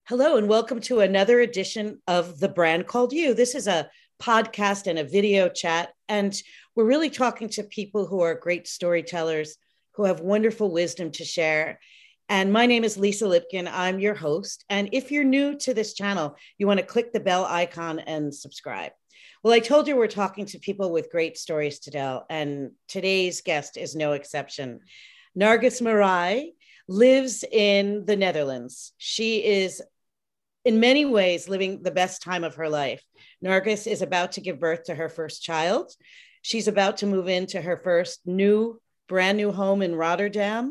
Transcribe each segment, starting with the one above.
Hello, and welcome to another edition of The Brand Called You. This is a podcast and a video chat, and we're really talking to people who are great storytellers, who have wonderful wisdom to share. And my name is Lisa Lipkin. I'm your host. And if you're new to this channel, you want to click the bell icon and subscribe. Well, I told you we're talking to people with great stories to tell, and today's guest is no exception. Nargis Marai lives in the Netherlands. She is in many ways living the best time of her life. Nargis is about to give birth to her first child. She's about to move into her first brand new home in Rotterdam.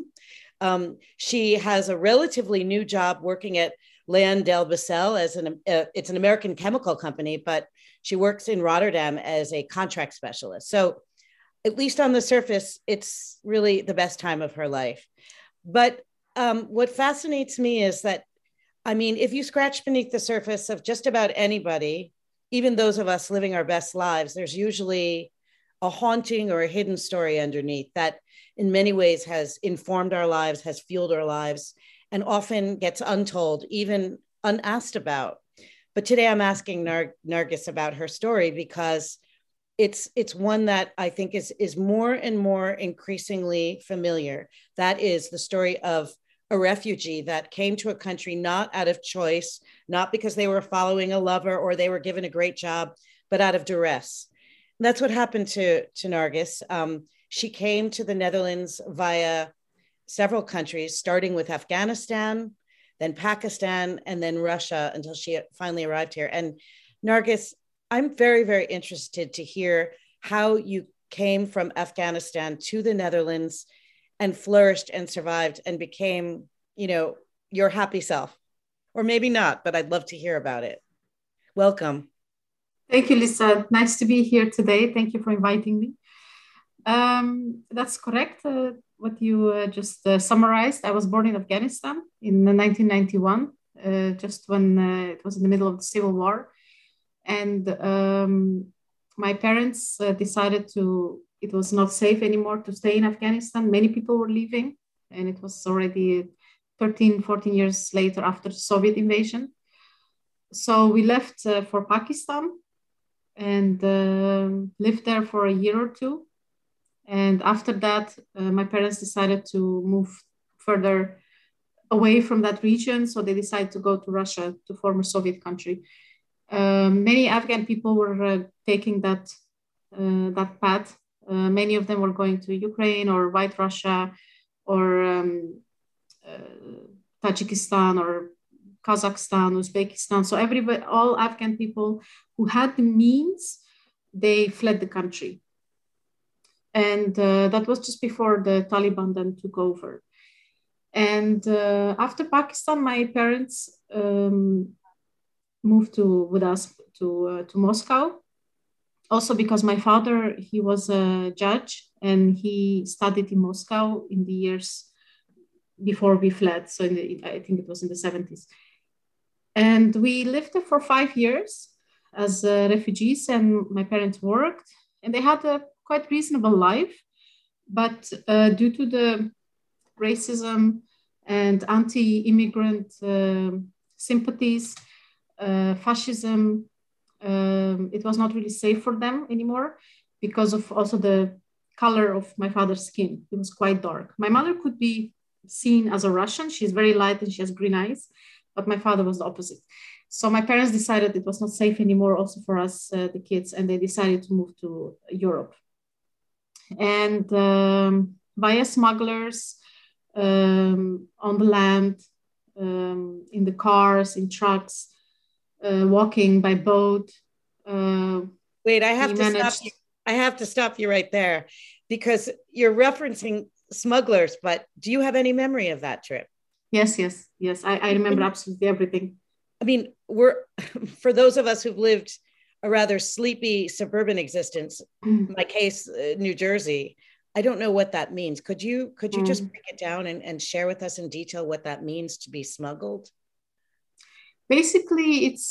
She has a relatively new job working at LyondellBasell as it's an American chemical company, but she works in Rotterdam as a contract specialist. So at least on the surface, it's really the best time of her life. But what fascinates me is that, if you scratch beneath the surface of just about anybody, even those of us living our best lives, there's usually a haunting or a hidden story underneath that in many ways has informed our lives, has fueled our lives, and often gets untold, even unasked about. But today I'm asking Nargis about her story because it's one that I think is more and more increasingly familiar. That is the story of a refugee that came to a country not out of choice, not because they were following a lover or they were given a great job, but out of duress. And that's what happened to Nargis. She came to the Netherlands via several countries, starting with Afghanistan, then Pakistan, and then Russia until she finally arrived here. And Nargis, I'm very, very interested to hear how you came from Afghanistan to the Netherlands and flourished and survived and became, your happy self. Or maybe not, but I'd love to hear about it. Welcome. Thank you, Lisa. Nice to be here today. Thank you for inviting me. That's correct. What you just summarized. I was born in Afghanistan in 1991, just when it was in the middle of the Civil War. And my parents decided it was not safe anymore to stay in Afghanistan. Many people were leaving, and it was already 13, 14 years later after the Soviet invasion. So we left for Pakistan and lived there for a year or two. And after that, my parents decided to move further away from that region. So they decided to go to Russia, to former Soviet country. Many Afghan people were taking that path. Many of them were going to Ukraine or White Russia or Tajikistan or Kazakhstan, Uzbekistan. So all Afghan people who had the means, they fled the country. And that was just before the Taliban then took over. And after Pakistan, my parents moved with us to Moscow. Also because my father, he was a judge and he studied in Moscow in the years before we fled. So I think it was in the 70s. And we lived there for 5 years as refugees, and my parents worked and they had a quite reasonable life. But due to the racism and anti-immigrant sympathies, fascism, it was not really safe for them anymore because of also the color of my father's skin. It was quite dark. My mother could be seen as a Russian. She's very light and she has green eyes, but my father was the opposite. So my parents decided it was not safe anymore also for us, the kids, and they decided to move to Europe. And via smugglers, on the land, in the cars, in trucks, walking by boat. Wait, I have to stop you right there because you're referencing smugglers, but do you have any memory of that trip? Yes. I remember absolutely everything. For those of us who've lived a rather sleepy suburban existence, in my case, New Jersey, I don't know what that means. Could you just break it down and share with us in detail what that means to be smuggled? Basically, it's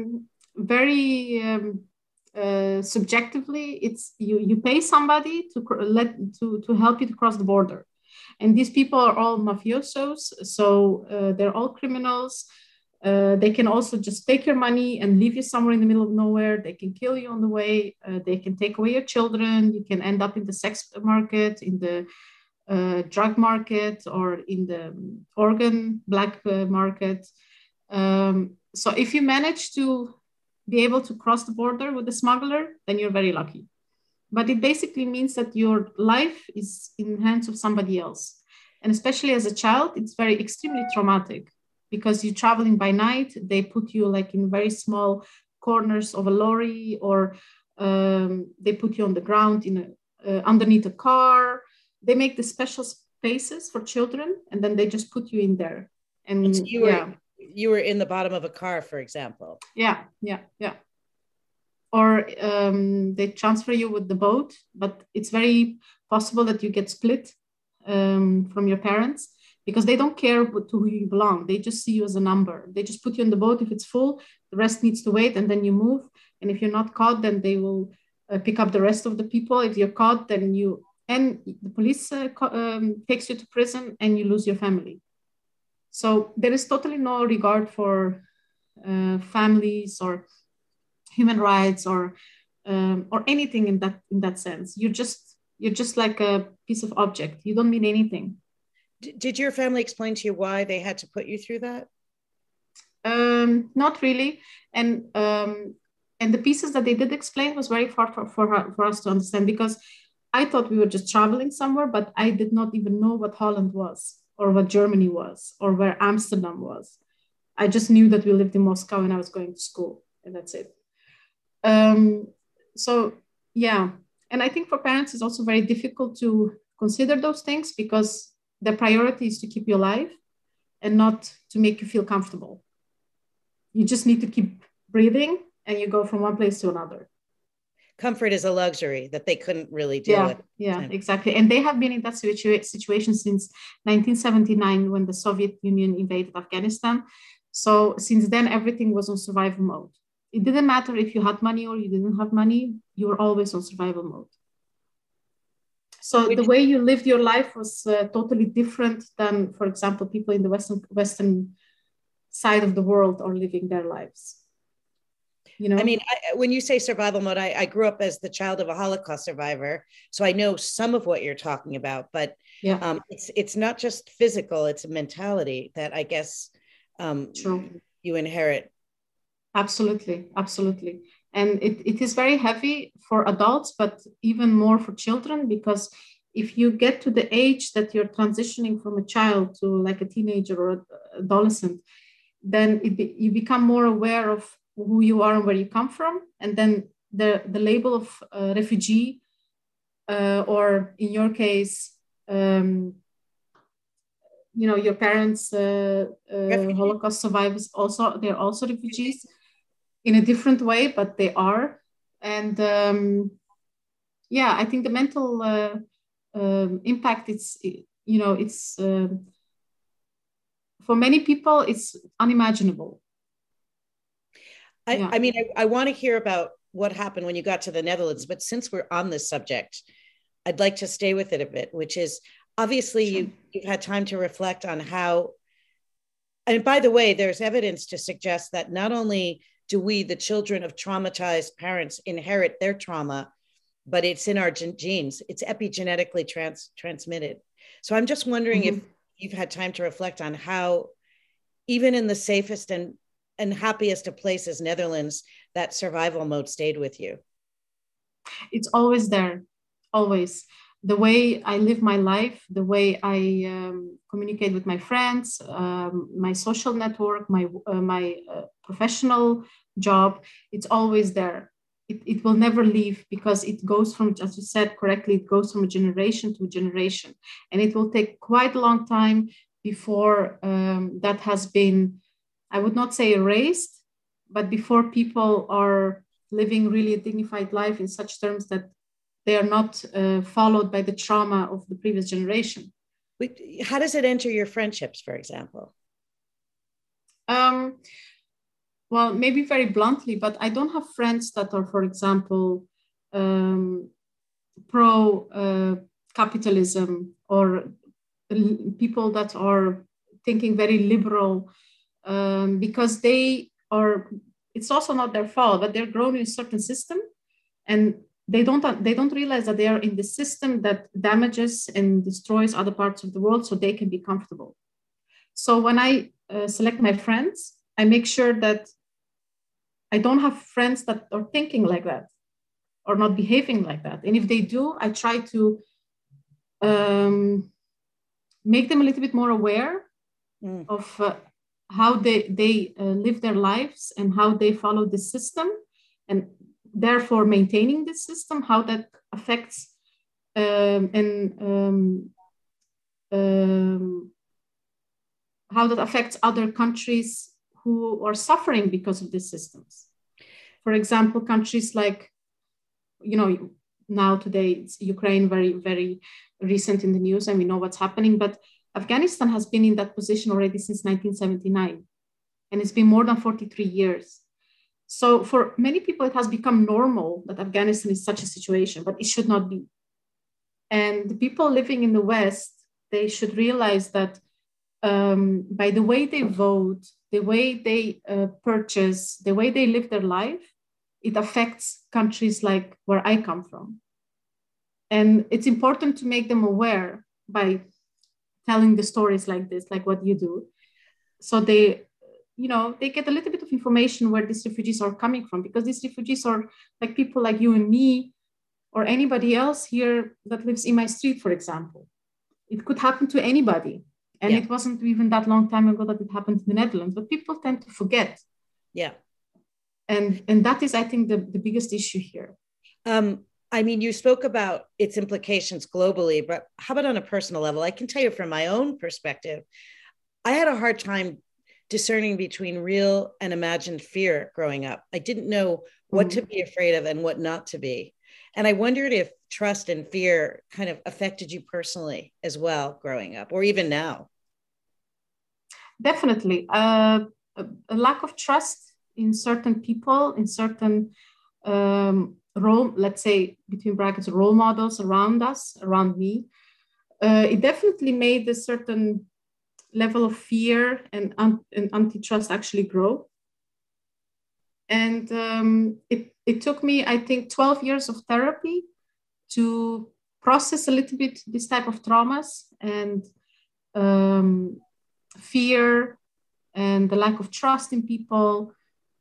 very subjectively. It's you pay somebody to help you to cross the border, and these people are all mafiosos. So they're all criminals. They can also just take your money and leave you somewhere in the middle of nowhere. They can kill you on the way. They can take away your children. You can end up in the sex market, in the drug market, or in the organ black market. So if you manage to be able to cross the border with the smuggler, then you're very lucky. But it basically means that your life is in the hands of somebody else. And especially as a child, it's very extremely traumatic because you're traveling by night. They put you like in very small corners of a lorry, or they put you on the ground in underneath a car. They make the special spaces for children, and then they just put you in there. And so you were in the bottom of a car, for example. Yeah. Or they transfer you with the boat, but it's very possible that you get split from your parents because they don't care to who you belong. They just see you as a number. They just put you in the boat. If it's full, the rest needs to wait, and then you move. And if you're not caught, then they will pick up the rest of the people. If you're caught, then the police takes you to prison and you lose your family. So there is totally no regard for families or human rights or anything in that sense. You're just like a piece of object. You don't mean anything. Did your family explain to you why they had to put you through that? Not really. And the pieces that they did explain was very hard for us to understand, because I thought we were just traveling somewhere, but I did not even know what Holland was, or what Germany was, or where Amsterdam was. I just knew that we lived in Moscow and I was going to school, and that's it. So yeah, and I think for parents it's also very difficult to consider those things because the priority is to keep you alive and not to make you feel comfortable. You just need to keep breathing, and you go from one place to another. Comfort is a luxury that they couldn't really deal with. Yeah, exactly. And they have been in that situation since 1979, when the Soviet Union invaded Afghanistan. So since then, everything was on survival mode. It didn't matter if you had money or you didn't have money, you were always on survival mode. So the way you lived your life was totally different than, for example, people in the Western side of the world are living their lives. You know? I mean, when you say survival mode, I grew up as the child of a Holocaust survivor, so I know some of what you're talking about. But yeah, it's not just physical; it's a mentality that I guess you inherit. Absolutely. And it is very heavy for adults, but even more for children, because if you get to the age that you're transitioning from a child to like a teenager or an adolescent, then you become more aware of who you are and where you come from. And then the label of refugee, or in your case, your parents, Holocaust survivors, they're also refugees in a different way, but they are. And I think the mental impact, it's for many people, it's unimaginable. I mean, I want to hear about what happened when you got to the Netherlands, but since we're on this subject, I'd like to stay with it a bit, which is obviously sure. You've had time to reflect on how, and by the way, there's evidence to suggest that not only do we, the children of traumatized parents, inherit their trauma, but it's in our genes. It's epigenetically transmitted. So I'm just wondering if you've had time to reflect on how, even in the safest and happiest of places, Netherlands, that survival mode stayed with you. It's always there, always. The way I live my life, the way I communicate with my friends, my social network, my professional job, it's always there. It will never leave, because it goes from, as you said correctly, it goes from a generation to a generation. And it will take quite a long time before that has been, I would not say erased, but before people are living really a dignified life in such terms that they are not followed by the trauma of the previous generation. How does it enter your friendships, for example? Well, maybe very bluntly, but I don't have friends that are, for example, pro-capitalism, or people that are thinking very liberal because it's also not their fault, but they're grown in a certain system, and they don't realize that they are in the system that damages and destroys other parts of the world, so they can be comfortable. So when I select my friends, I make sure that I don't have friends that are thinking like that or not behaving like that. And if they do, I try to make them a little bit more aware of how they live their lives and how they follow the system, and therefore maintaining this system, how that affects how that affects other countries who are suffering because of these systems. For example, countries like, now today it's Ukraine, very, very recent in the news, and we know what's happening, but Afghanistan has been in that position already since 1979, and it's been more than 43 years. So for many people, it has become normal that Afghanistan is such a situation, but it should not be. And the people living in the West, they should realize that by the way they vote, the way they purchase, the way they live their life, it affects countries like where I come from. And it's important to make them aware by telling the stories like this, like what you do. So they get a little bit of information where these refugees are coming from, because these refugees are like people like you and me, or anybody else here that lives in my street, for example. It could happen to anybody. And it wasn't even that long time ago that it happened in the Netherlands, but people tend to forget. Yeah. And that is, I think, the biggest issue here. I mean, you spoke about its implications globally, but how about on a personal level? I can tell you from my own perspective, I had a hard time discerning between real and imagined fear growing up. I didn't know what to be afraid of and what not to be. And I wondered if trust and fear kind of affected you personally as well growing up, or even now. Definitely. A lack of trust in certain people, in certain let's say, between brackets, role models around us, around me. It definitely made a certain level of fear and antitrust actually grow. And it took me, I think, 12 years of therapy to process a little bit this type of traumas and fear and the lack of trust in people.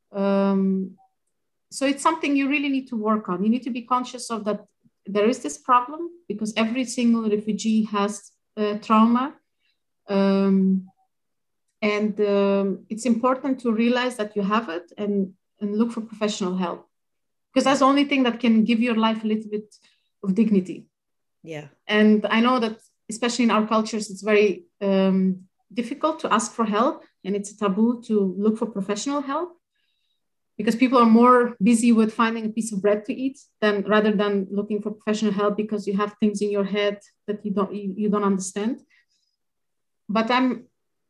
So it's something you really need to work on. You need to be conscious of that there is this problem, because every single refugee has trauma. It's important to realize that you have it and look for professional help, because that's the only thing that can give your life a little bit of dignity. Yeah. And I know that, especially in our cultures, it's very difficult to ask for help, and it's a taboo to look for professional help, because people are more busy with finding a piece of bread to eat rather than looking for professional help, because you have things in your head that you don't understand. But I'm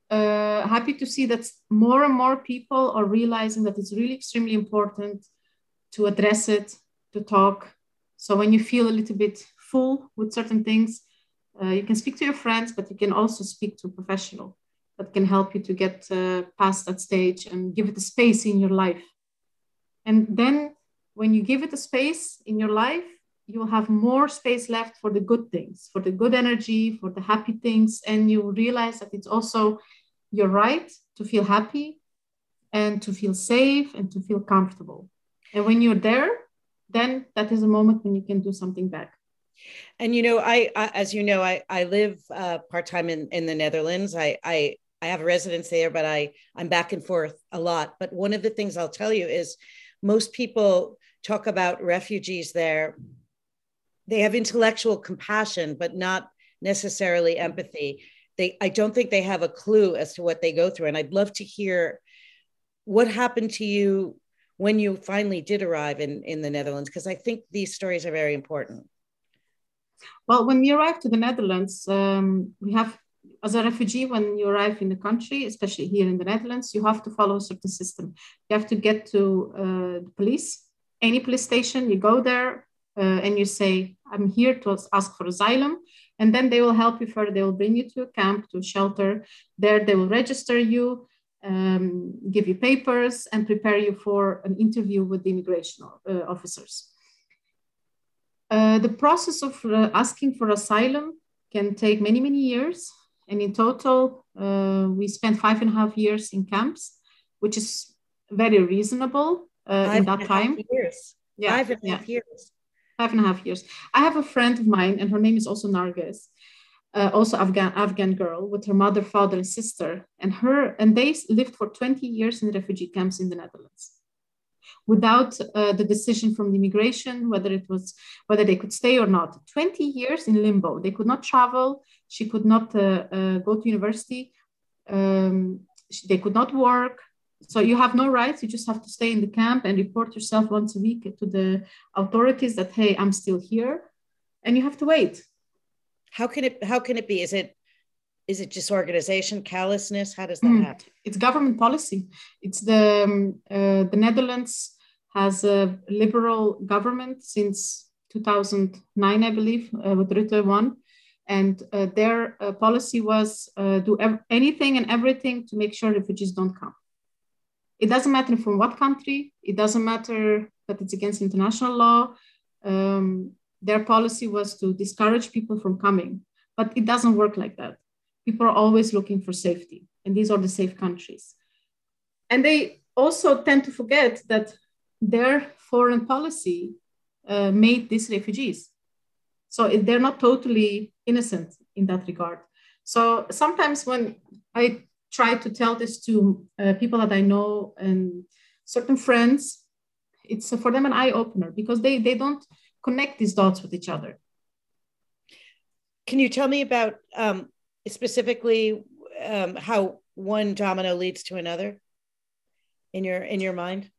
happy to see that more and more people are realizing that it's really extremely important to address it, to talk. So when you feel a little bit full with certain things, you can speak to your friends, but you can also speak to a professional that can help you to get past that stage and give it a space in your life. And then when you give it a space in your life, you'll have more space left for the good things, for the good energy, for the happy things. And you realize that it's also your right to feel happy and to feel safe and to feel comfortable. And when you're there, then that is a moment when you can do something back. And, as you know, I live part-time in the Netherlands. I have a residence there, but I'm back and forth a lot. But one of the things I'll tell you is most people talk about refugees there. They have intellectual compassion, but not necessarily empathy. I don't think they have a clue as to what they go through. And I'd love to hear what happened to you when you finally did arrive in the Netherlands, because I think these stories are very important. Well, when we arrived to the Netherlands, we have, as a refugee, when you arrive in the country, especially here in the Netherlands, you have to follow a certain system. You have to get to the police, any police station, you go there and you say, I'm here to ask for asylum. And then they will help you further. They will bring you to a camp, to a shelter. There they will register you. give you papers, and prepare you for an interview with the immigration officers. The process of asking for asylum can take many, many years. And in total, we spent 5.5 years in camps, which is very reasonable in that time. Years. Yeah, 5.5 years. 5.5 years. I have a friend of mine, and her name is also Narges, also Afghan girl with her mother, father, and sister, and they lived for 20 years in refugee camps in the Netherlands, without the decision from the immigration whether they could stay or not. 20 years in limbo. They could not travel. She could not go to university. They could not work. So you have no rights. You just have to stay in the camp and report yourself once a week to the authorities that, hey, I'm still here, and you have to wait. How can it be? Is it disorganization, callousness? How does that happen? It's government policy. It's the Netherlands has a liberal government since 2009, I believe, with Rutte 1. And their policy was do anything and everything to make sure refugees don't come. It doesn't matter from what country. It doesn't matter that it's against international law. Their policy was to discourage people from coming. But it doesn't work like that. People are always looking for safety. And these are the safe countries. And they also tend to forget that their foreign policy made these refugees. So they're not totally innocent in that regard. So sometimes when I try to tell this to people that I know and certain friends, it's for them an eye-opener because they don't connect these dots with each other. Can you tell me about specifically how one domino leads to another in your mind?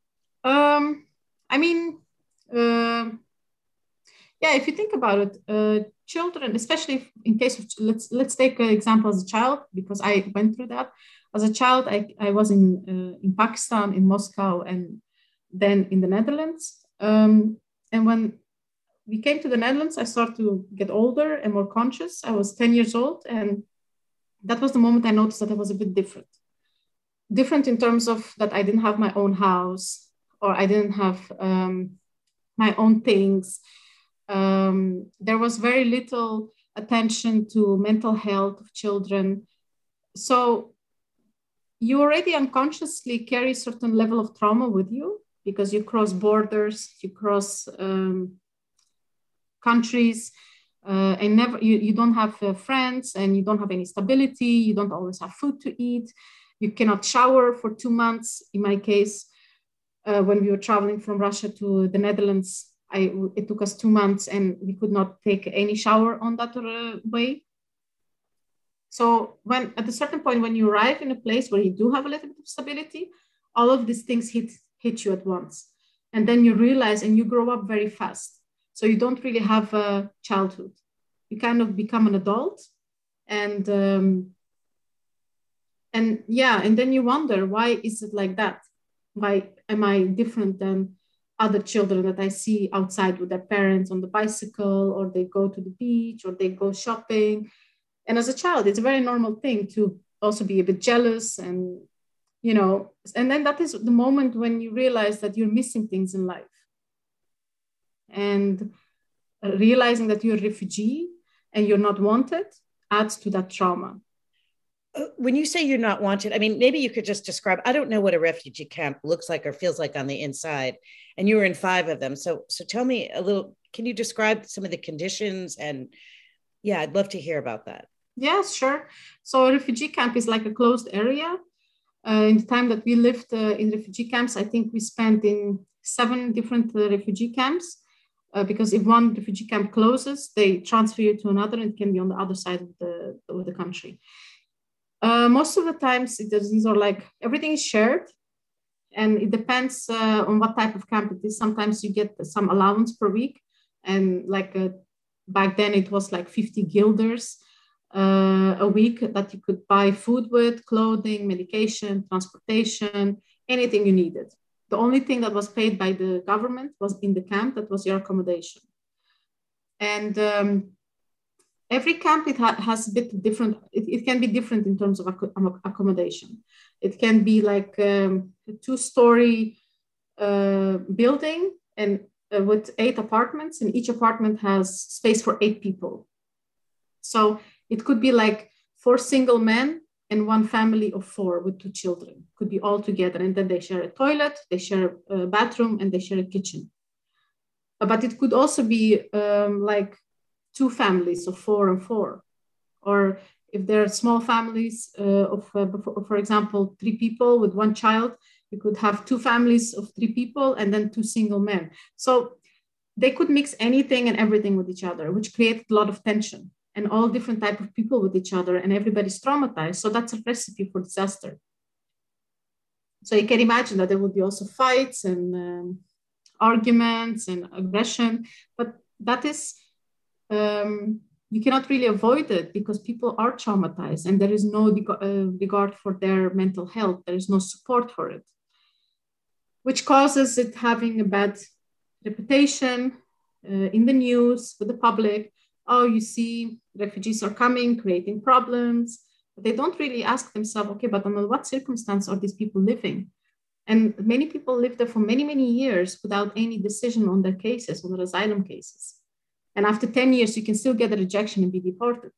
Yeah, if you think about it, children, especially in case of, let's take an example as a child, because I went through that. As a child, I was in Pakistan, in Moscow, and then in the Netherlands. And when we came to the Netherlands, I started to get older and more conscious. I was 10 years old, and that was the moment I noticed that I was a bit different. Different in terms of that I didn't have my own house, or I didn't have my own things. There was very little attention to mental health of children. So you already unconsciously carry a certain level of trauma with you because you cross borders, you cross countries, and you don't have friends, and you don't have any stability. You don't always have food to eat. You cannot shower for 2 months. In my case, when we were traveling from Russia to the Netherlands, it took us 2 months, and we could not take any shower on that way. So when at a certain point, when you arrive in a place where you do have a little bit of stability, all of these things hit you at once. And then you realize, and you grow up very fast. So you don't really have a childhood. You kind of become an adult. And then you wonder, why is it like that? Why am I different than other children that I see outside with their parents on the bicycle, or they go to the beach, or they go shopping? And as a child, it's a very normal thing to also be a bit jealous, and and then that is the moment when you realize that you're missing things in life. And realizing that you're a refugee and you're not wanted adds to that trauma. When you say you're not wanted, I mean, maybe you could just describe, I don't know what a refugee camp looks like or feels like on the inside, and you were in 5 of them. So tell me a little, can you describe some of the conditions? And yeah, I'd love to hear about that. Yes, sure. So a refugee camp is like a closed area. In the time that we lived in refugee camps, I think we spent in 7 different refugee camps, because if one refugee camp closes, they transfer you to another, and it can be on the other side of the country. Most of the times, these are like, everything is shared, and it depends on what type of camp it is. Sometimes you get some allowance per week, and like back then it was like 50 guilders a week that you could buy food with, clothing, medication, transportation, anything you needed. The only thing that was paid by the government was in the camp, that was your accommodation. And every camp has a bit different. It can be different in terms of accommodation. It can be like a 2-story building and with 8 apartments, and each apartment has space for 8 people. So it could be like 4 single men and 1 family of 4 with 2 children. Could be all together, and then they share a toilet, they share a bathroom, and they share a kitchen. But it could also be like 2 families of 4 and 4, or if there are small families for example, 3 people with 1 child, you could have 2 families of 3 people and then 2 single men. So they could mix anything and everything with each other, which created a lot of tension and all different type of people with each other, and everybody's traumatized. So that's a recipe for disaster. So you can imagine that there would be also fights and arguments and aggression, but that is, you cannot really avoid it because people are traumatized and there is no regard for their mental health. There is no support for it, which causes it having a bad reputation in the news with the public. Oh, you see, refugees are coming, creating problems. But they don't really ask themselves, okay, but under what circumstance are these people living? And many people live there for many, many years without any decision on their cases, on their asylum cases. And after 10 years, you can still get a rejection and be deported.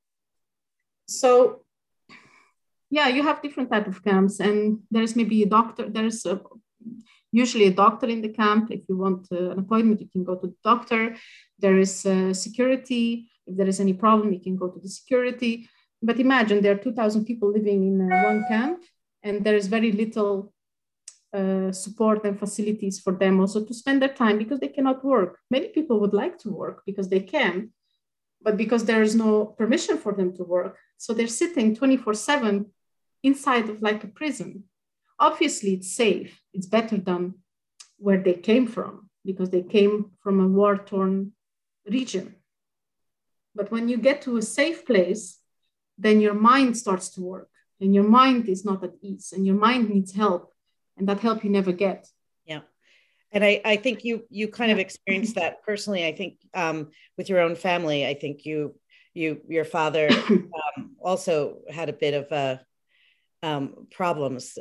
So, yeah, you have different type of camps, and there's maybe a doctor. There's usually a doctor in the camp. If you want an appointment, you can go to the doctor. There is security. If there is any problem, you can go to the security. But imagine there are 2,000 people living in one camp, and there is very little support and facilities for them also to spend their time because they cannot work. Many people would like to work because they can, but because there is no permission for them to work. So they're sitting 24/7 inside of like a prison. Obviously, it's safe. It's better than where they came from because they came from a war-torn region. But when you get to a safe place, then your mind starts to work and your mind is not at ease and your mind needs help. And that help you never get. Yeah. And I think you kind of experienced that personally. I think with your own family, I think your father also had a bit of problems,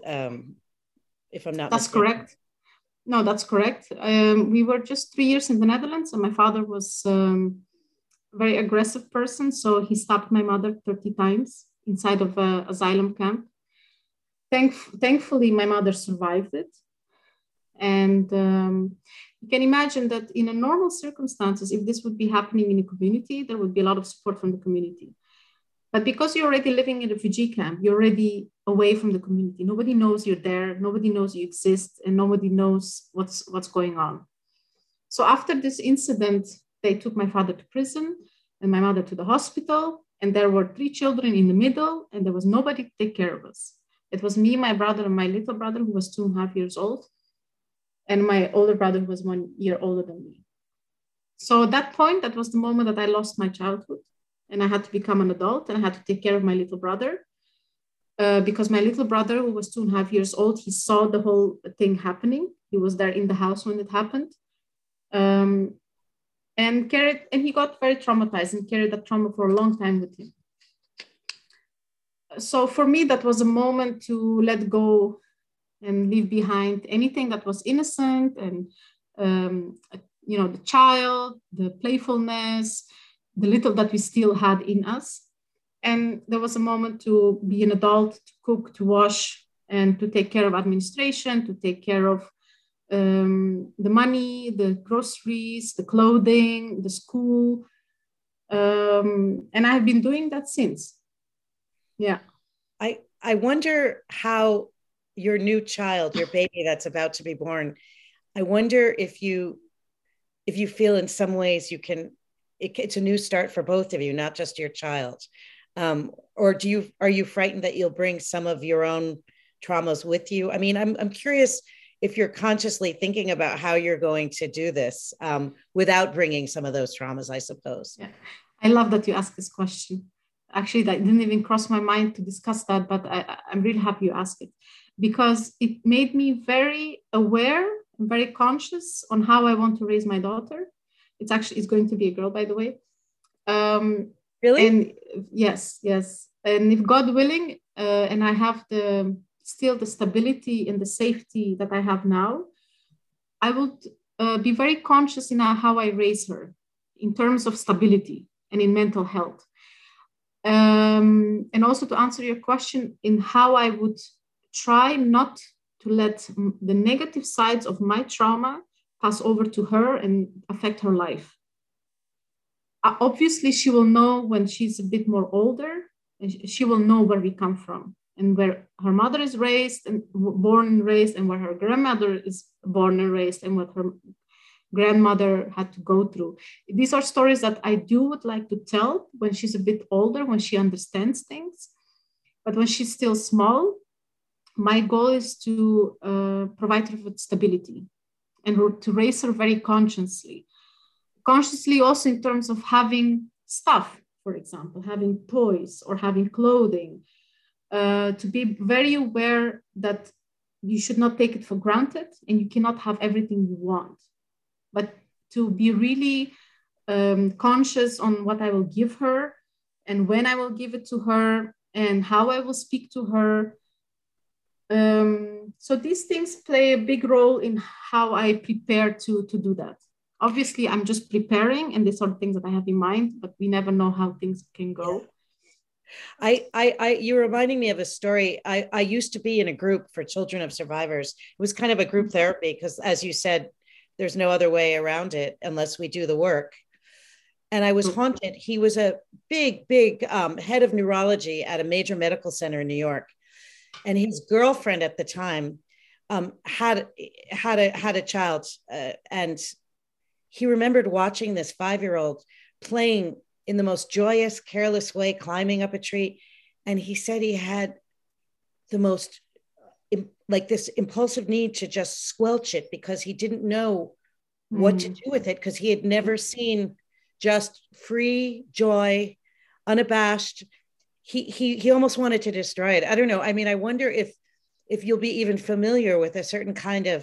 if I'm not That's mistaken. Correct. No, that's correct. We were just 3 years in the Netherlands, and my father was a very aggressive person. So he stabbed my mother 30 times inside of an asylum camp. Thankfully, my mother survived it. And you can imagine that in a normal circumstances, if this would be happening in a community, there would be a lot of support from the community. But because you're already living in a refugee camp, you're already away from the community. Nobody knows you're there. Nobody knows you exist, and nobody knows what's going on. So after this incident, they took my father to prison and my mother to the hospital. And there were 3 children in the middle, and there was nobody to take care of us. It was me, my brother, and my little brother, who was 2.5 years old, and my older brother, who was 1 year older than me. So at that point, that was the moment that I lost my childhood, and I had to become an adult, and I had to take care of my little brother, because my little brother, who was 2.5 years old, he saw the whole thing happening. He was there in the house when it happened, and he got very traumatized and carried that trauma for a long time with him. So for me, that was a moment to let go and leave behind anything that was innocent and, the child, the playfulness, the little that we still had in us. And there was a moment to be an adult, to cook, to wash, and to take care of administration, to take care of the money, the groceries, the clothing, the school. And I've been doing that since. Yeah. I wonder how your new child, your baby that's about to be born, I wonder if you feel in some ways it's a new start for both of you, not just your child. Or are you frightened that you'll bring some of your own traumas with you? I mean, I'm curious if you're consciously thinking about how you're going to do this without bringing some of those traumas, I suppose. Yeah, I love that you asked this question. Actually, that didn't even cross my mind to discuss that, but I'm really happy you asked it because it made me very aware and very conscious on how I want to raise my daughter. It's going to be a girl, by the way. Really? And yes, yes. And if God willing, and I have still the stability and the safety that I have now, I would be very conscious in how I raise her in terms of stability and in mental health. And also to answer your question in how I would try not to let the negative sides of my trauma pass over to her and affect her life. Obviously, she will know when she's a bit more older, and she will know where we come from and where her mother is raised and born and raised, and where her grandmother is born and raised, and what her grandmother had to go through. These are stories that I would like to tell when she's a bit older, when she understands things. But when she's still small, my goal is to provide her with stability and to raise her very consciously also in terms of having stuff, for example, having toys or having clothing, to be very aware that you should not take it for granted and you cannot have everything you want, but to be really conscious on what I will give her and when I will give it to her and how I will speak to her. So these things play a big role in how I prepare to do that. Obviously, I'm just preparing, and these are things that I have in mind, but we never know how things can go. You're reminding me of a story. I used to be in a group for children of survivors. It was kind of a group therapy because, as you said, there's no other way around it unless we do the work. And I was haunted. He was a big head of neurology at a major medical center in New York. And his girlfriend at the time had a child, and he remembered watching this 5-year-old playing in the most joyous, careless way, climbing up a tree. And he said he had the most, like this impulsive need to just squelch it because he didn't know what to do with it because he had never seen just free joy, unabashed. He almost wanted to destroy it. I don't know. I mean, I wonder if you'll be even familiar with a certain kind of,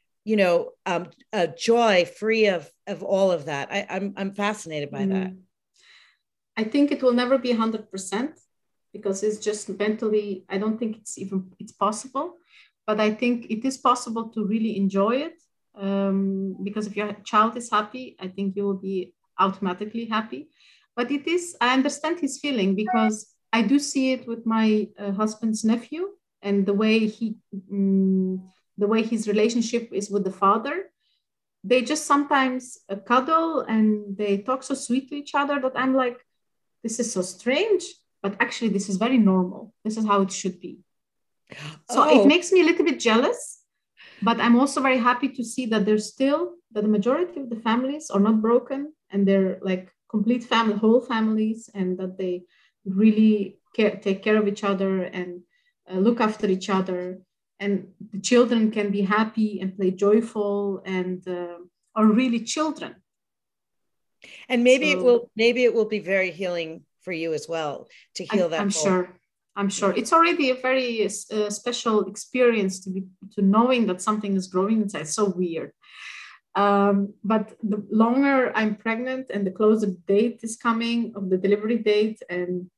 joy free of all of that. I'm fascinated by that. I think it will never be 100% because it's just mentally, I don't think it's possible, but I think it is possible to really enjoy it. Because if your child is happy, I think you will be automatically happy. But I understand his feeling because I do see it with my husband's nephew and the way his relationship is with the father. They just sometimes cuddle and they talk so sweet to each other that I'm like, this is so strange, but actually this is very normal. This is how it should be. So it makes me a little bit jealous, but I'm also very happy to see that that the majority of the families are not broken and they're like complete whole families, and that they really take care of each other and look after each other. And the children can be happy and play joyful and are really children. And maybe it will be very healing for you as well to heal that. I'm sure it's already a very special experience to knowing that something is growing inside. It's so weird. But the longer I'm pregnant and the closer the date is coming of the delivery date, and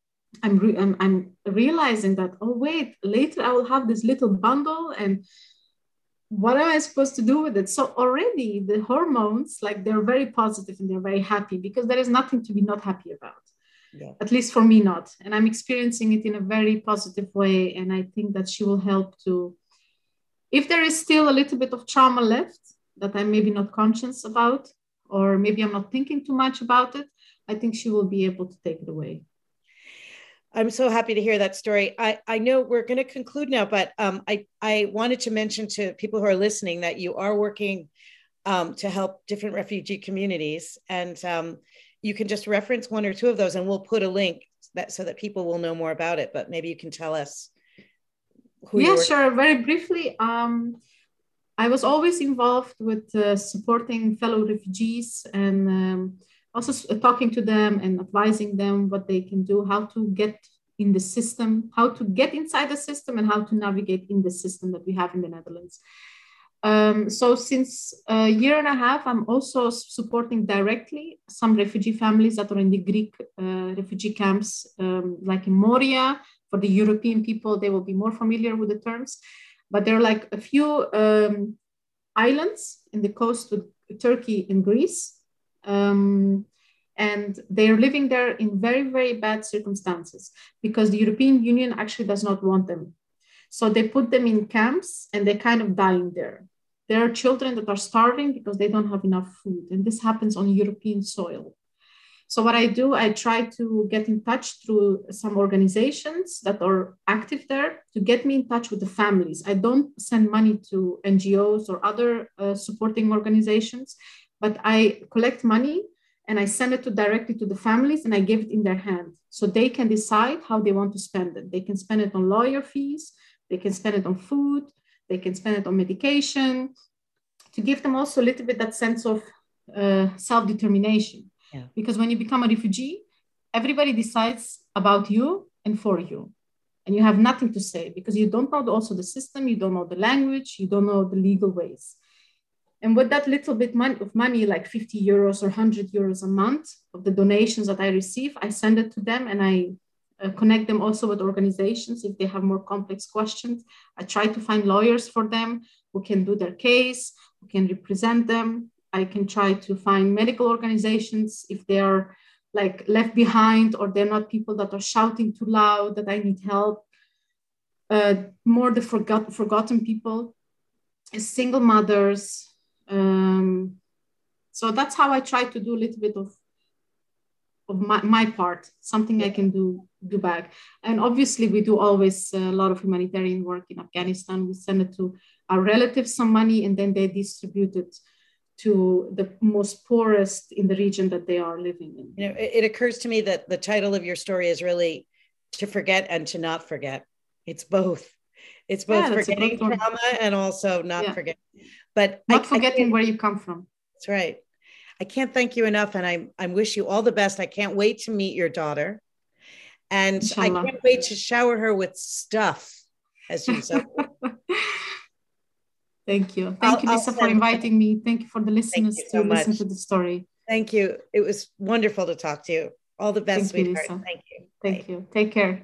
I'm realizing that, oh wait, later I will have this little bundle, and what am I supposed to do with it? So already the hormones, like, they're very positive and they're very happy because there is nothing to be not happy about. Yeah. At least for me, not. And I'm experiencing it in a very positive way. And I think that she will help to, if there is still a little bit of trauma left that I'm maybe not conscious about, or maybe I'm not thinking too much about it, I think she will be able to take it away. I'm so happy to hear that story. I know we're going to conclude now, but I wanted to mention to people who are listening that you are working to help different refugee communities. And you can just reference one or two of those and we'll put a link so that people will know more about it. But maybe you can tell us who you're working with. Sure. Very briefly, I was always involved with supporting fellow refugees and also talking to them and advising them what they can do, how to get in the system, how to get inside the system, and how to navigate in the system that we have in the Netherlands. So since a year and a half, I'm also supporting directly some refugee families that are in the Greek refugee camps, like in Moria. For the European people, they will be more familiar with the terms. But there are like a few islands in the coast with Turkey and Greece. And they're living there in very, very bad circumstances because the European Union actually does not want them. So they put them in camps and they're kind of dying there. There are children that are starving because they don't have enough food. And this happens on European soil. So what I do, I try to get in touch through some organizations that are active there to get me in touch with the families. I don't send money to NGOs or other supporting organizations, but I collect money and I send it directly to the families and I give it in their hand. So they can decide how they want to spend it. They can spend it on lawyer fees. They can spend it on food. They can spend it on medication, to give them also a little bit that sense of self-determination. Yeah. Because when you become a refugee, everybody decides about you and for you. And you have nothing to say because you don't know also the system, you don't know the language, you don't know the legal ways. And with that little bit of money, like 50 euros or 100 euros a month of the donations that I receive, I send it to them and I connect them also with organizations if they have more complex questions. I try to find lawyers for them who can do their case, who can represent them. I can try to find medical organizations if they are like left behind or they're not people that are shouting too loud that I need help. More the forgotten people, single mothers. So that's how I try to do a little bit of my part, something I can do back. And obviously we do always a lot of humanitarian work in Afghanistan. We send it to our relatives some money and then they distribute it to the most poorest in the region that they are living in. You know, it occurs to me that the title of your story is really To Forget and to Not Forget. It's both. It's both forgetting trauma and also not forgetting. But not forgetting where you come from. That's right. I can't thank you enough. And I wish you all the best. I can't wait to meet your daughter. And Inshallah. I can't wait to shower her with stuff, as you said. Thank you. Thank you, Lisa, for inviting me. Thank you for the listeners to listen to the story. Thank you. It was wonderful to talk to you. All the best, sweetheart. Thank you. Thank you. Take care.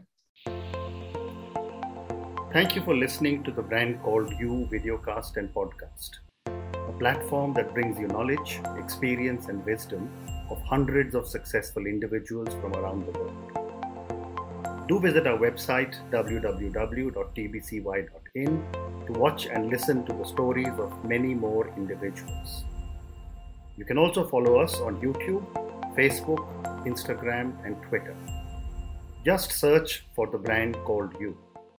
Thank you for listening to the Brand Called You videocast and podcast, a platform that brings you knowledge, experience, and wisdom of hundreds of successful individuals from around the world. Do visit our website www.tbcy.in to watch and listen to the stories of many more individuals. You can also follow us on YouTube, Facebook, Instagram, and Twitter. Just search for The Brand Called You.